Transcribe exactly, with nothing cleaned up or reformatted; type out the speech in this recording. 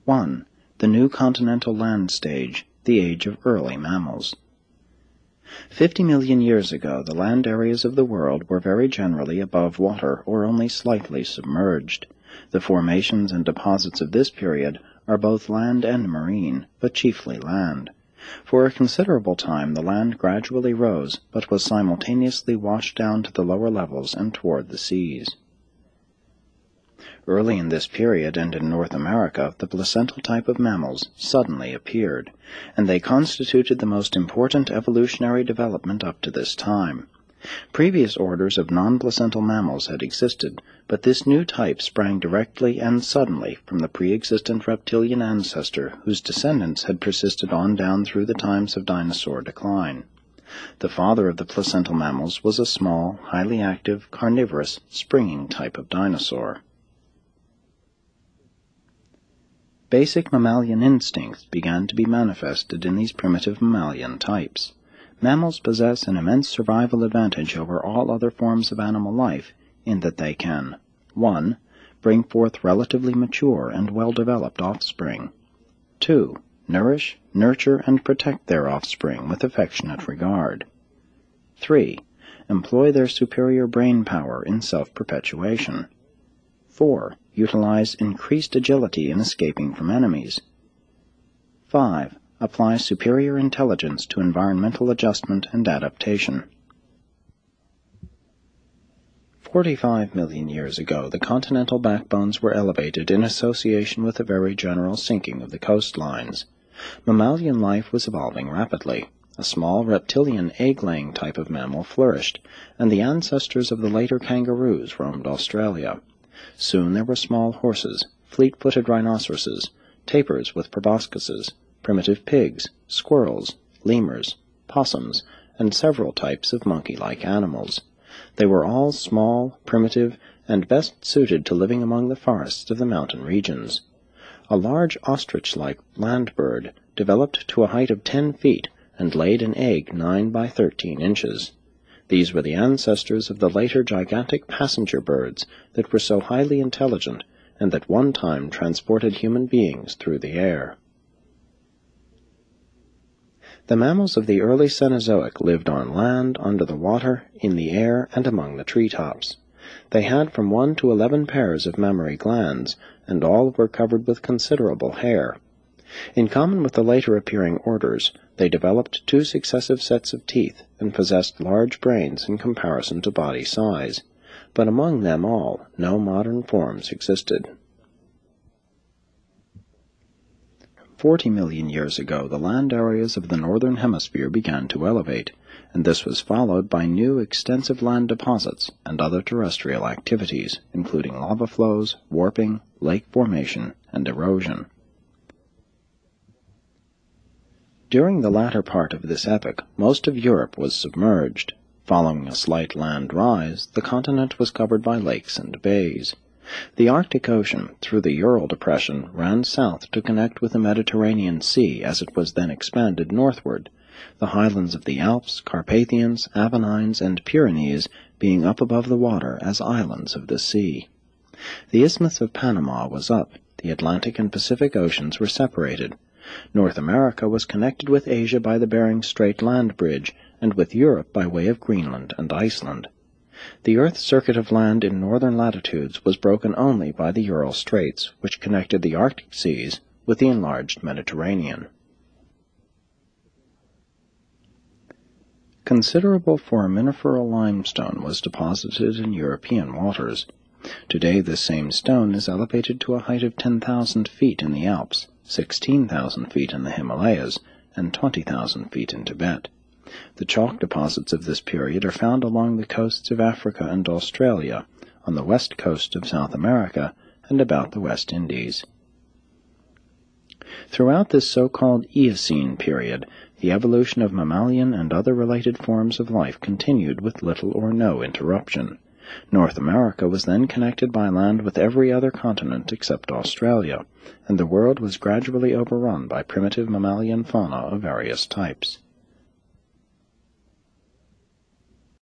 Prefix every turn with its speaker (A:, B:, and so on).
A: one. The New Continental Land Stage, the Age of Early Mammals. Fifty million years ago, the land areas of the world were very generally above water or only slightly submerged. The formations and deposits of this period are both land and marine, but chiefly land. For a considerable time the land gradually rose, but was simultaneously washed down to the lower levels and toward the seas. Early in this period and in North America, the placental type of mammals suddenly appeared, and they constituted the most important evolutionary development up to this time. Previous orders of non-placental mammals had existed, but this new type sprang directly and suddenly from the pre-existent reptilian ancestor whose descendants had persisted on down through the times of dinosaur decline. The father of the placental mammals was a small, highly active, carnivorous, springing type of dinosaur. Basic mammalian instincts began to be manifested in these primitive mammalian types. Mammals possess an immense survival advantage over all other forms of animal life in that they can one. Bring forth relatively mature and well-developed offspring. two. Nourish, nurture, and protect their offspring with affectionate regard. three. Employ their superior brain power in self-perpetuation. four. Utilize increased agility in escaping from enemies. five. Apply superior intelligence to environmental adjustment and adaptation. Forty-five million years ago, the continental backbones were elevated in association with a very general sinking of the coastlines. Mammalian life was evolving rapidly. A small reptilian egg-laying type of mammal flourished, and the ancestors of the later kangaroos roamed Australia. Soon there were small horses, fleet-footed rhinoceroses, tapirs with proboscises, primitive pigs, squirrels, lemurs, possums, and several types of monkey-like animals. They were all small, primitive, and best suited to living among the forests of the mountain regions. A large ostrich-like land bird developed to a height of ten feet and laid an egg nine by thirteen inches. These were the ancestors of the later gigantic passenger birds that were so highly intelligent and that one time transported human beings through the air. The mammals of the early Cenozoic lived on land, under the water, in the air, and among the treetops. They had from one to eleven pairs of mammary glands, and all were covered with considerable hair. In common with the later appearing orders, they developed two successive sets of teeth and possessed large brains in comparison to body size, but among them all no modern forms existed. Forty million years ago, the land areas of the northern hemisphere began to elevate, and this was followed by new extensive land deposits and other terrestrial activities, including lava flows, warping, lake formation, and erosion. During the latter part of this epoch, most of Europe was submerged. Following a slight land rise, the continent was covered by lakes and bays. The Arctic Ocean, through the Ural Depression, ran south to connect with the Mediterranean Sea as it was then expanded northward, the highlands of the Alps, Carpathians, Apennines, and Pyrenees being up above the water as islands of the sea. The Isthmus of Panama was up, the Atlantic and Pacific Oceans were separated. North America was connected with Asia by the Bering Strait land bridge, and with Europe by way of Greenland and Iceland. The Earth's circuit of land in northern latitudes was broken only by the Ural Straits, which connected the Arctic seas with the enlarged Mediterranean. Considerable foraminiferal limestone was deposited in European waters. Today this same stone is elevated to a height of ten thousand feet in the Alps, sixteen thousand feet in the Himalayas, and twenty thousand feet in Tibet. The chalk deposits of this period are found along the coasts of Africa and Australia, on the west coast of South America, and about the West Indies. Throughout this so-called Eocene period, the evolution of mammalian and other related forms of life continued with little or no interruption. North America was then connected by land with every other continent except Australia, and the world was gradually overrun by primitive mammalian fauna of various types.